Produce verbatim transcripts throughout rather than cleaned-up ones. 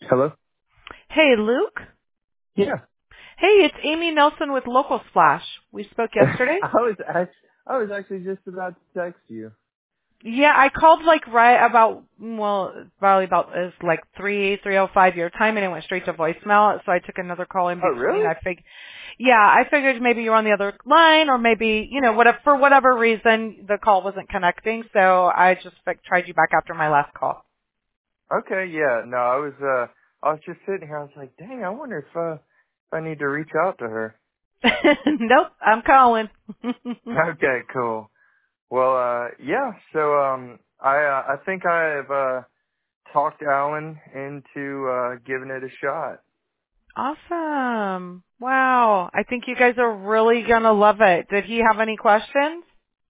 Hello? Hey, Luke. Yeah. Hey, it's Amy Nelson with Local Splash. We spoke yesterday. I was act- I was actually just about to text you. Yeah, I called like right about well, probably about it's like three three oh five your time, and it went straight to voicemail. So I took another call in Oh, between. really? I fig, yeah, I figured maybe you were on the other line, or maybe you know, whatever for whatever reason the call wasn't connecting. So I just like, tried you back after my last call. Okay, yeah. No, I was uh I was just sitting here, I was like, dang, I wonder if uh if I need to reach out to her. Nope, I'm calling. Okay, cool. Well, uh yeah, so um I uh, I think I've uh talked Alan into uh giving it a shot. Awesome. Wow. I think you guys are really going to love it. Did he have any questions?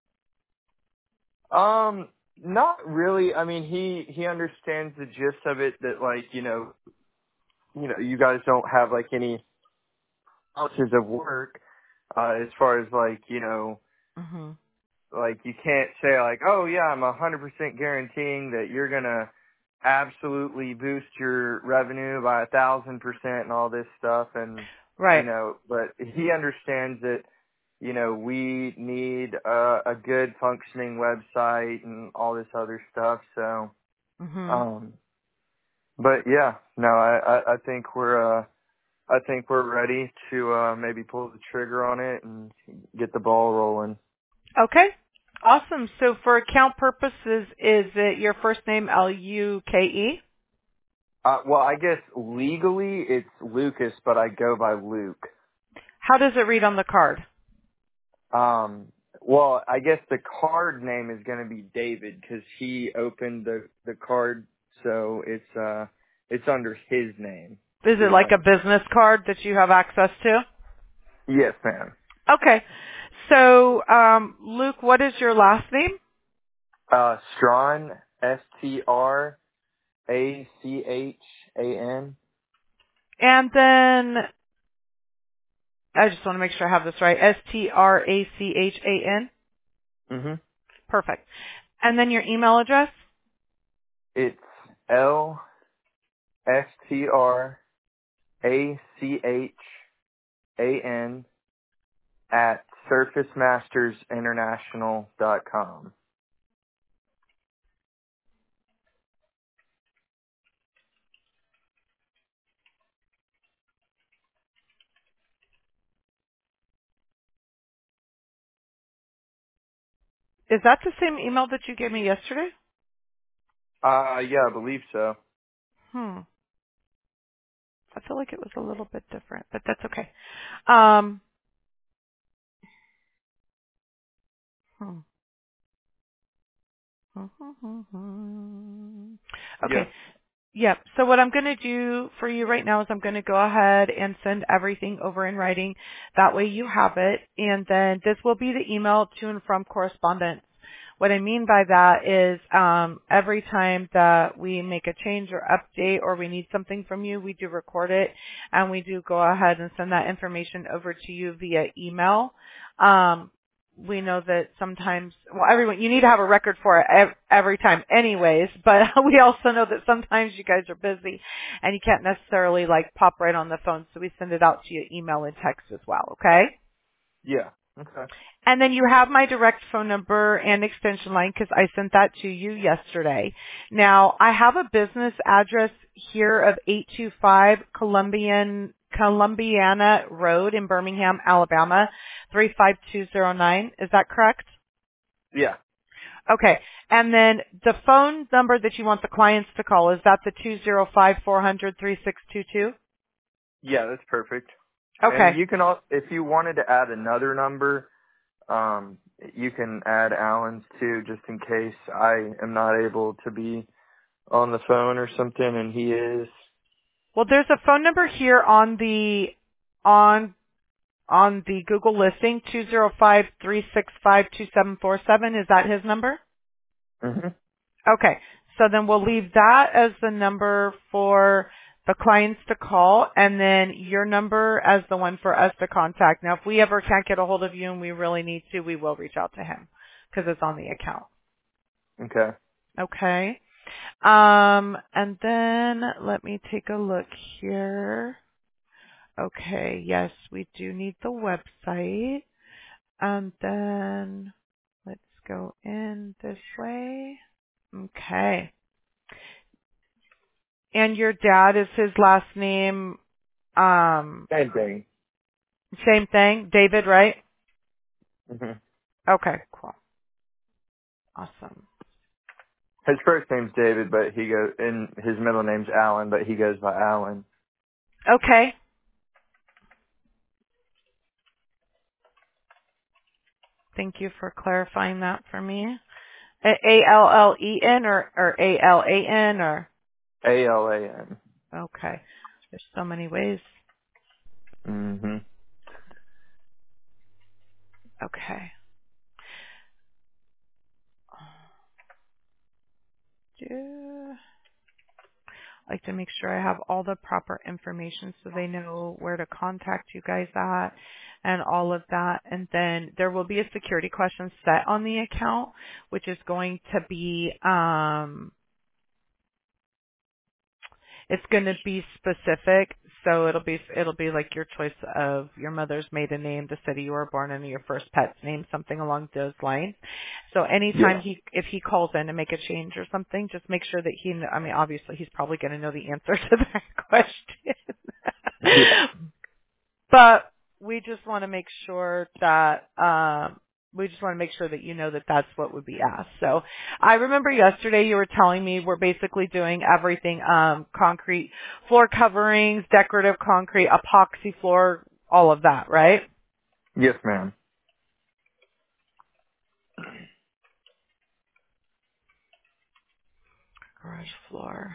Um not really. I mean, he he understands the gist of it that like, you know, you know, you guys don't have like any hours of work, uh, as far as like, you know, Mhm. like you can't say like, oh yeah, I'm a hundred percent guaranteeing that you're gonna absolutely boost your revenue by a thousand percent and all this stuff. And, you Right. know, but he understands that, you know, we need a, a good functioning website and all this other stuff. So, Mhm. um, but yeah, no, I, I, I think we're, uh, I think we're ready to uh maybe pull the trigger on it and get the ball rolling. Okay. Awesome. So for account purposes, is it your first name L U K E? Uh well, I guess legally it's Lucas, but I go by Luke. How does it read on the card? Um well, I guess the card name is going to be David cuz he opened the the card, so it's uh it's under his name. Is it His like a own. business card that you have access to? Yes, ma'am. Okay. So, um, Luke, what is your last name? Uh Strawn, S T R A C H A N. And then, I just want to make sure I have this right. S T R A C H A N? Mhm. Perfect. And then your email address? It's L S T R A C H A N at surface masters international dot com. Is that the same email that you gave me yesterday? Uh, yeah, I believe so. Hmm. I feel like it was a little bit different, but that's okay. Um, hmm. Yes. Okay. Yep. So what I'm going to do for you right now is I'm going to go ahead and send everything over in writing. That way you have it. And then this will be the email to and from correspondence. What I mean by that is um, every time that we make a change or update or we need something from you, we do record it and we do go ahead and send that information over to you via email. Um, we know that sometimes, well, everyone, you need to have a record for it ev- every time anyways, but we also know that sometimes you guys are busy and you can't necessarily like pop right on the phone, so we send it out to you email and text as well, okay? Yeah. Okay. And then you have my direct phone number and extension line because I sent that to you yesterday. Now, I have a business address here of eight two five Columbian, Columbiana Road in Birmingham, Alabama, three five two zero nine. Is that correct? Yeah. Okay. And then the phone number that you want the clients to call, is that the two zero five, four hundred, three six two two? Yeah, that's perfect. And Okay. you can al- if you wanted to add another number, um, you can add Alan's too, just in case I am not able to be on the phone or something, and he is. Well, there's a phone number here on the, on on the Google listing, two zero five, three six five, two seven four seven. Is that his number? Mhm. Okay. So then we'll leave that as the number for the clients to call and then your number as the one for us to contact. Now, if we ever can't get a hold of you and we really need to, we will reach out to him because it's on the account. Okay. Okay. Um, and then let me take a look here. Okay, yes, we do need the website. And then let's go in this way. Okay. And your dad, is his last name um Same thing. same thing? David, right? hmm Okay, cool. Awesome. His first name's David, but he goes, and his middle name's Alan, but he goes by Alan. Okay. Thank you for clarifying that for me. A L L E N or or A L A N or A L A N. okay. There's so many ways. Mm-hmm. Okay. Do I like to make sure I have all the proper information so they know where to contact you guys at and all of that. And then there will be a security question set on the account, which is going to be um it's going to be specific. So it'll be it'll be like your choice of your mother's maiden name, the city you were born in, and your first pet's name, something along those lines. So anytime Yeah. he if he calls in to make a change or something, just make sure that he. I mean, obviously he's probably going to know the answer to that question, Yeah. but we just want to make sure that um, we just want to make sure that you know that that's what would be asked. So I remember yesterday you were telling me we're basically doing everything, um, concrete floor coverings, decorative concrete, epoxy floor, all of that, right? Yes, ma'am. Garage floor.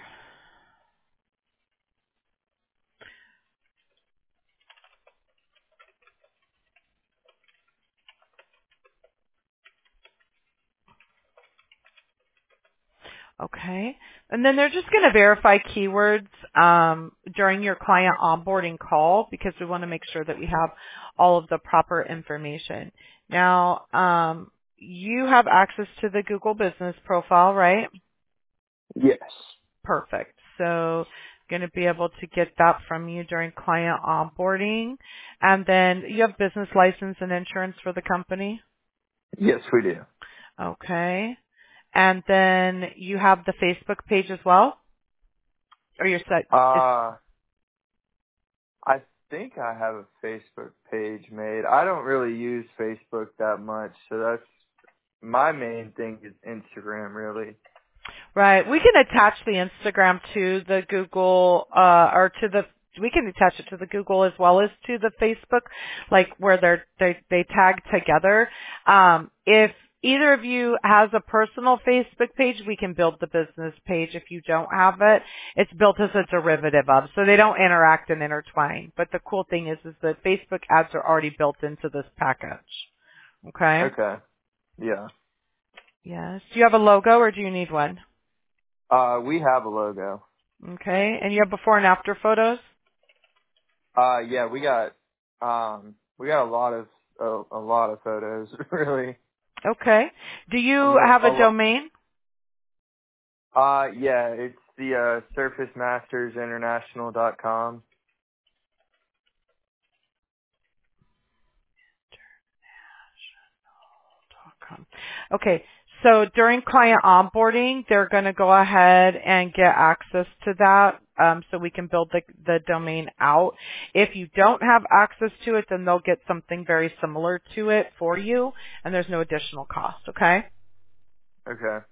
Okay. And then they're just going to verify keywords um, during your client onboarding call because we want to make sure that we have all of the proper information. Now, um, you have access to the Google Business profile, right? Yes. Perfect. So going to be able to get that from you during client onboarding. And then you have business license and insurance for the company? Yes, we do. Okay. And then you have the Facebook page as well? Or your site is Uh, I think I have a Facebook page made. I don't really use Facebook that much, so that's my main thing is Instagram, really. right. We can attach the Instagram to the Google uh or to the we can attach it to the Google as well as to the Facebook, like where they're they they tag together. Um if either of you has a personal Facebook page, we can build the business page. If you don't have it, it's built as a derivative of, so they don't interact and intertwine. But the cool thing is is that Facebook ads are already built into this package. Okay? Okay. Yeah. Yes. Do you have a logo or do you need one? Uh, we have a logo. Okay. And you have before and after photos? Uh, yeah, we got, um, we got a lot of, a, a lot of photos, really. Okay. Do I you mean, have a, a a lot. domain? Uh, yeah, it's the, uh, surface masters international dot com. Com. Okay. So during client onboarding, they're going to go ahead and get access to that um, so we can build the, the domain out. If you don't have access to it, then they'll get something very similar to it for you, and there's no additional cost. Okay? Okay.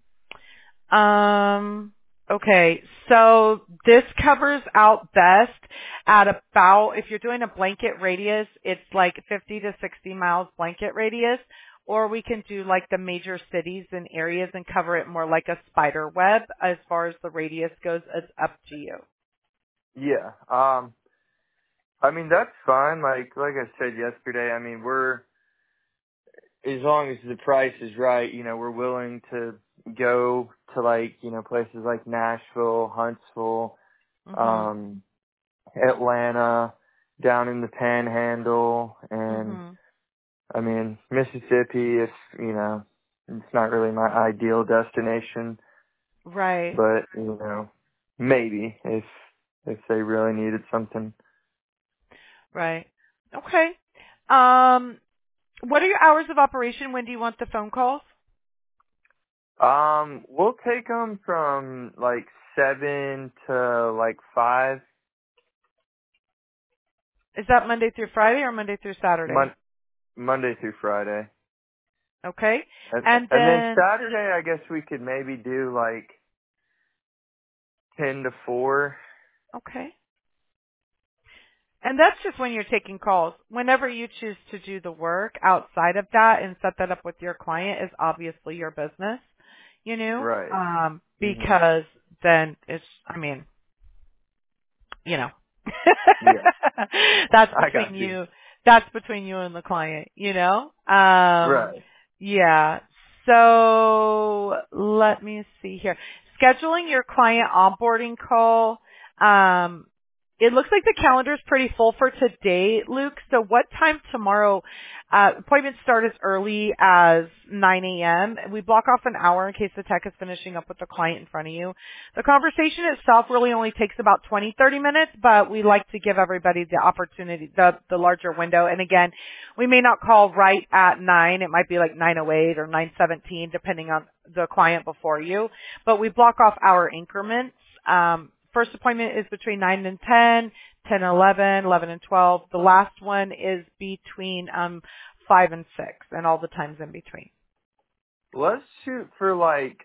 Um, okay, so this covers out best at about, if you're doing a blanket radius, it's like fifty to sixty miles blanket radius, or we can do like the major cities and areas and cover it more like a spider web as far as the radius goes. It's up to you. Yeah. Um, I mean, that's fine. Like, like I said yesterday, I mean, we're, as long as the price is right, you know, we're willing to go to like, you know, places like Nashville, Huntsville, Mhm. um, Atlanta, down in the Panhandle, and Mhm. I mean, Mississippi, if, you know, it's not really my ideal destination. Right. But, you know, maybe if if they really needed something. Right. Okay. Um, what are your hours of operation? When do you want the phone calls? Um, we'll take them from like seven to like five, Is that Monday through Friday or Monday through Saturday? mon- Monday through Friday. Okay. And, And and then then, Saturday, I guess we could maybe do like ten to four. okay. And that's just when you're taking calls. Whenever you choose to do the work outside of that and set that up with your client is obviously your business, you know, Right. um, Mhm. because then it's, I mean, you know, Yeah. that's I between got you. you, that's between you and the client, you know? Um, Right. yeah. So let me see here. Scheduling your client onboarding call. Um, it looks like the calendar is pretty full for today, Luke. So what time tomorrow? Uh, appointments start as early as nine a.m. We block off an hour in case the tech is finishing up with the client in front of you. The conversation itself really only takes about twenty, thirty minutes, but we like to give everybody the opportunity, the, the larger window. And again, we may not call right at nine. It might be like nine oh eight or nine seventeen, depending on the client before you. But we block off our increments. Um, first appointment is between nine and ten, ten and eleven, eleven and twelve. The last one is between um, five and six, and all the times in between. Let's shoot for like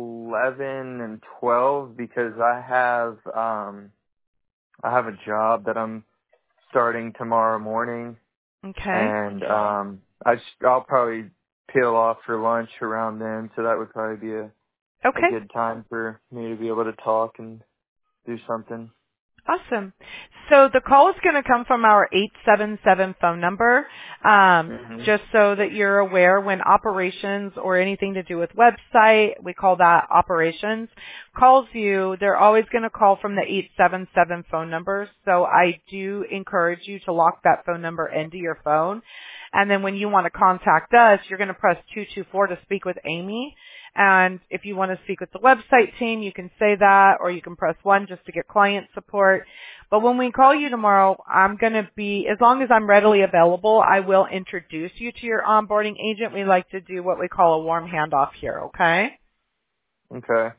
eleven and twelve because I have um I have a job that I'm starting tomorrow morning, Okay. and um I just, I'll probably peel off for lunch around then, so that would probably be a a Okay. good time for me to be able to talk and do something. Awesome. So the call is going to come from our eight seven seven phone number, um, Mhm. just so that you're aware when operations or anything to do with website, we call that operations, calls you, they're always going to call from the eight seven seven phone number. So I do encourage you to lock that phone number into your phone. And then when you want to contact us, you're going to press two two four to speak with Amy. And if you want to speak with the website team, you can say that, or you can press one just to get client support. But when we call you tomorrow, I'm going to be, as long as I'm readily available, I will introduce you to your onboarding agent. We like to do what we call a warm handoff here, okay? Okay.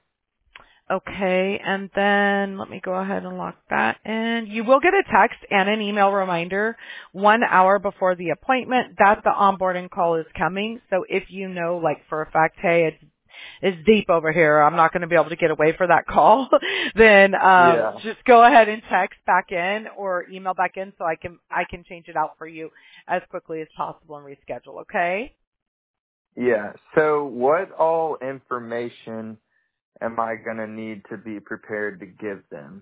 Okay, and then let me go ahead and lock that in. You will get a text and an email reminder one hour before the appointment that the onboarding call is coming. So if you know, like for a fact, hey, it's it's deep over here, I'm not going to be able to get away for that call, then um, Yeah. just go ahead and text back in or email back in so I can I can change it out for you as quickly as possible and reschedule. Okay? Yeah. So what all information am I going to need to be prepared to give them?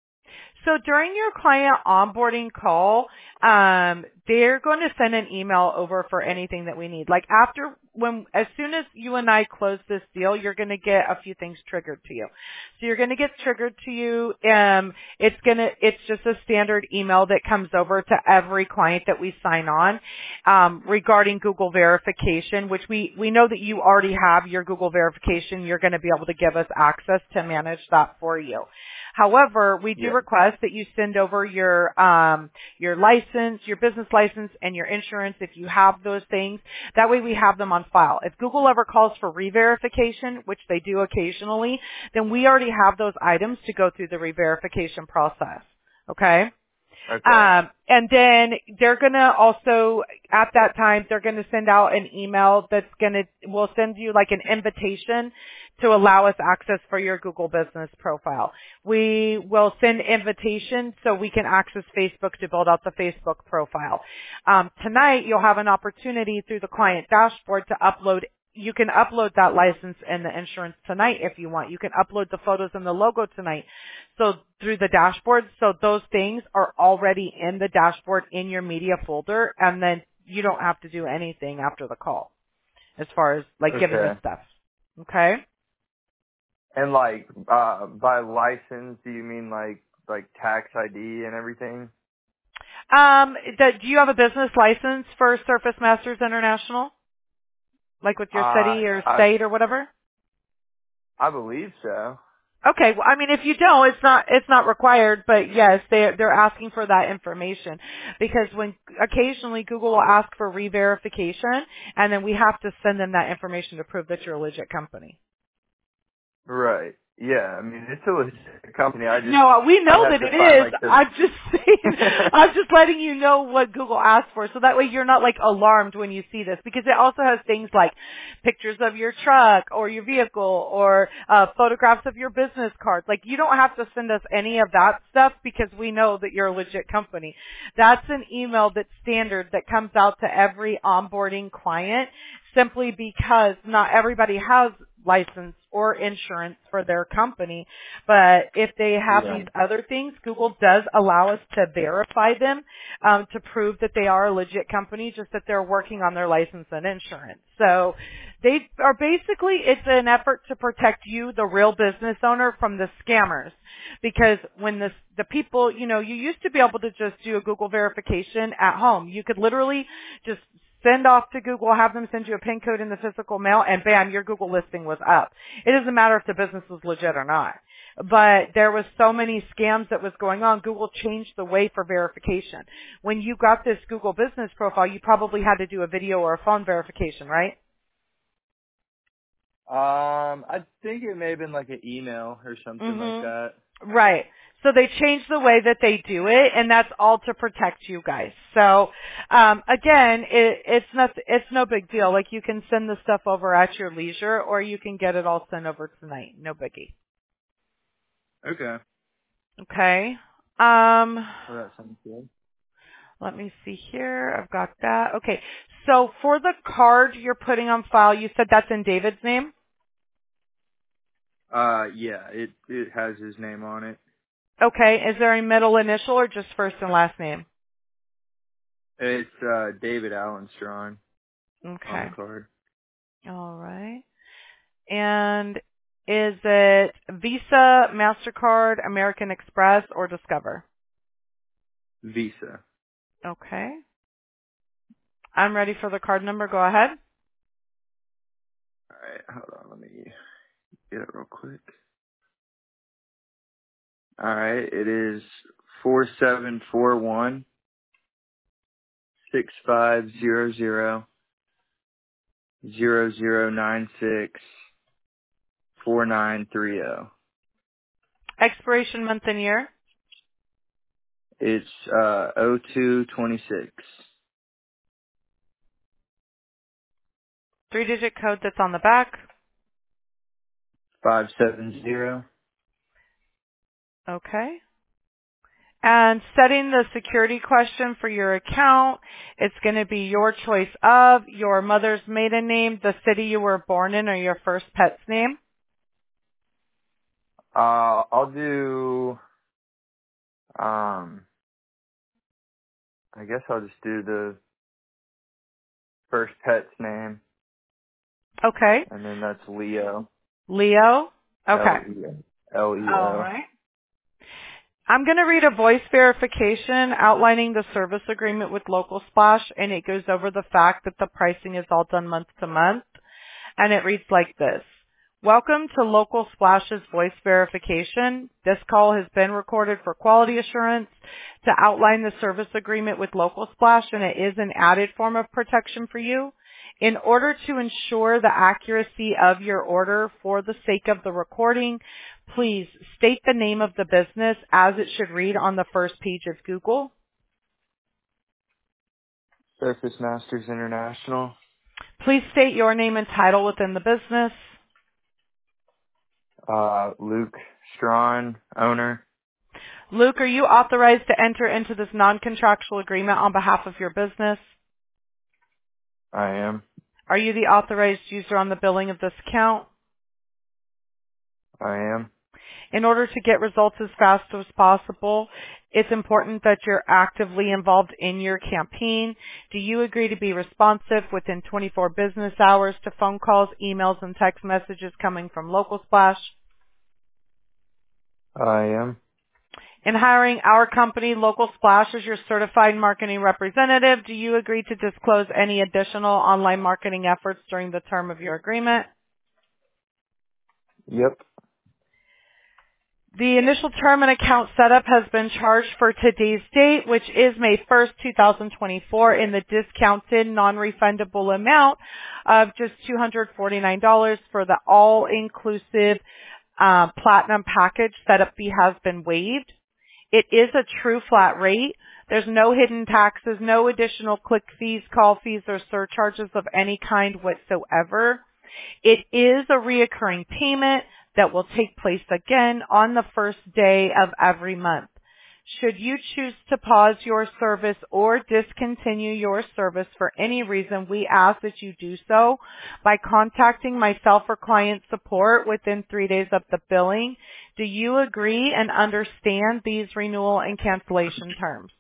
So during your client onboarding call, um, they're going to send an email over for anything that we need. Like after, when, as soon as you and I close this deal, you're going to get a few things triggered to you. So you're going to get triggered to you. Um, it's going to, it's just a standard email that comes over to every client that we sign on, um, regarding Google verification, which we, we know that you already have your Google verification. You're going to be able to give us access to manage that for you. However, we do Yeah. request that you send over your um, your license, your business license, and your insurance if you have those things. That way we have them on file. If Google ever calls for re-verification, which they do occasionally, then we already have those items to go through the re-verification process. Okay? Okay. Um, and then they're gonna also, at that time, they're gonna send out an email that's gonna, will send you like an invitation to allow us access for your Google business profile. We will send invitations so we can access Facebook to build out the Facebook profile. Um, tonight, you'll have an opportunity through the client dashboard to upload. You can upload that license and the insurance tonight if you want. You can upload the photos and the logo tonight. So through the dashboard, so those things are already in the dashboard in your media folder, and then you don't have to do anything after the call as far as like giving us Okay. stuff. Okay? And like, uh, by license, do you mean like, like tax I D and everything? Um, the, do you have a business license for Surface Masters International? Like with your Uh, city or I, state or whatever? I believe so. Okay, well, I mean, if you don't, it's not it's not required, but yes, they they're asking for that information because when occasionally Google will ask for re-verification, and then we have to send them that information to prove that you're a legit company. Right. Yeah. I mean, it's a legit company. I just No, we I know have that to it find is. like the. I'm just saying, I'm just letting you know what Google asked for, so that way you're not like alarmed when you see this, because it also has things like pictures of your truck or your vehicle or uh, photographs of your business cards. Like you don't have to send us any of that stuff because we know that you're a legit company. That's an email that's standard that comes out to every onboarding client simply because not everybody has license or insurance for their company. But if they have Yeah. these other things, Google does allow us to verify them um, to prove that they are a legit company, just that they're working on their license and insurance. So they are basically, it's an effort to protect you, the real business owner, from the scammers. Because when the, the people, you know, you used to be able to just do a Google verification at home. You could literally just send off to Google, have them send you a PIN code in the physical mail, and bam, your Google listing was up. It doesn't matter if the business was legit or not. But there was so many scams that was going on, Google changed the way for verification. When you got this Google business profile, you probably had to do a video or a phone verification, right? Um, I think it may have been like an email or something like Mhm. that. Right. So they changed the way that they do it, and that's all to protect you guys. So, um, again, it, it's not, it's no big deal. Like you can send the stuff over at your leisure, or you can get it all sent over tonight. No biggie. Okay. Okay. Um, Well, that sounds good. let me see here. I've got that. Okay. So for the card you're putting on file, you said that's in David's name? Uh, yeah, it it has his name on it. Okay. Is there a middle initial or just first and last name? It's uh David Allenstron on Okay. the card. All right. And is it Visa, MasterCard, American Express, or Discover? Visa. Okay. I'm ready for the card number. Go ahead. All right, hold on, let me get it real quick. All right, it is four seven four one six five zero zero zero zero nine six four nine three zero. Expiration month and year. It's uh O two twenty six Three-digit code that's on the back. five seven zero. Okay. And setting the security question for your account, it's going to be your choice of your mother's maiden name, the city you were born in, or your first pet's name. Uh, I'll do. Um, I guess I'll just do the first pet's name, Okay. and then that's Leo. Leo. Okay. L E O. L E All O. right. I'm going to read a voice verification outlining the service agreement with Local Splash, and it goes over the fact that the pricing is all done month to month. And it reads like this. Welcome to Local Splash's voice verification. This call has been recorded for quality assurance to outline the service agreement with Local Splash, and it is an added form of protection for you. In order to ensure the accuracy of your order for the sake of the recording, please state the name of the business as it should read on the first page of Google. Surface Masters International. Please state your name and title within the business. Uh, Luke Strawn, owner. Luke, are you authorized to enter into this non-contractual agreement on behalf of your business? I am. Are you the authorized user on the billing of this account? I am. In order to get results as fast as possible, it's important that you're actively involved in your campaign. Do you agree to be responsive within twenty-four business hours to phone calls, emails, and text messages coming from Local Splash? I am. In hiring our company, Local Splash, as your certified marketing representative, do you agree to disclose any additional online marketing efforts during the term of your agreement? Yep. The initial term and account setup has been charged for today's date, which is May first, two thousand twenty-four, in the discounted non-refundable amount of just two hundred forty-nine dollars for the all-inclusive uh, platinum package. Setup fee has been waived. It is a true flat rate. There's no hidden taxes, no additional click fees, call fees, or surcharges of any kind whatsoever. It is a reoccurring payment that will take place again on the first day of every month. Should you choose to pause your service or discontinue your service for any reason, we ask that you do so by contacting myself or client support within three days of the billing. Do you agree and understand these renewal and cancellation terms?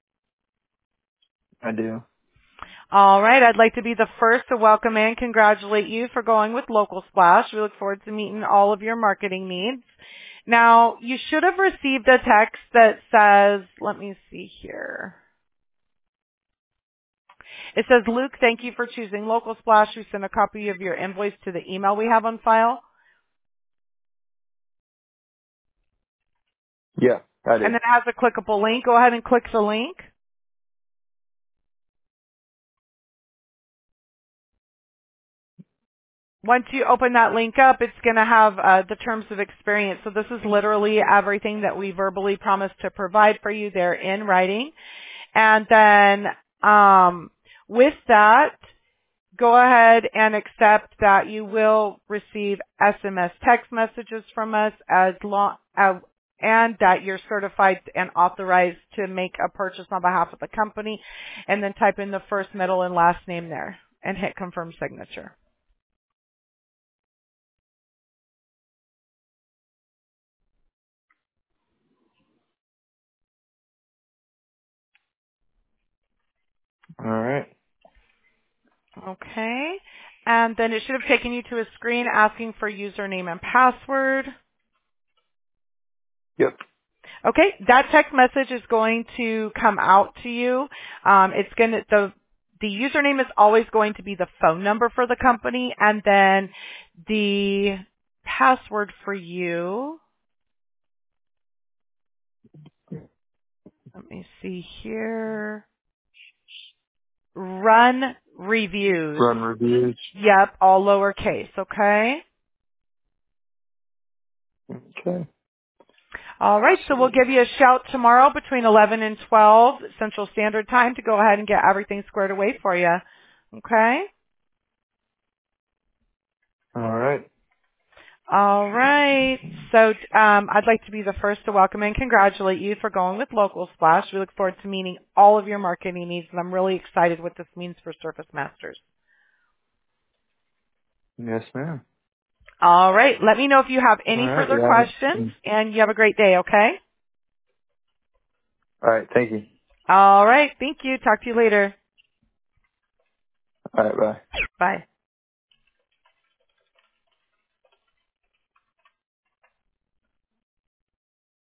I do. All right. I'd like to be the first to welcome and congratulate you for going with Local Splash. We look forward to meeting all of your marketing needs. Now, you should have received a text that says, let me see here. It says, Luke, thank you for choosing Local Splash. We sent a copy of your invoice to the email we have on file. Yeah, I And did. then it has a clickable link. Go ahead and click the link. Once you open that link up, it's going to have uh, the terms of experience. So this is literally everything that we verbally promised to provide for you there in writing. And then um, with that, go ahead and accept that you will receive S M S text messages from us as long uh, and that you're certified and authorized to make a purchase on behalf of the company, and then type in the first, middle, and last name there and hit confirm signature. All right. Okay. And then it should have taken you to a screen asking for username and password. Yep. Okay, that text message is going to come out to you. Um, it's going to the the username is always going to be the phone number for the company, and then the password for you. Let me see here. Run reviews. Run reviews. Yep, all lowercase. Okay. Okay. All right, so we'll give you a shout tomorrow between eleven and twelve Central Standard Time to go ahead and get everything squared away for you. Okay? All right. All right. So um, I'd like to be the first to welcome and congratulate you for going with Local Splash. We look forward to meeting all of your marketing needs, and I'm really excited what this means for Surface Masters. Yes, ma'am. All right. Let me know if you have All any right. further Yeah. questions, and you have a great day, okay? All right. Thank you. All right. Thank you. Talk to you later. All right. Bye. Bye.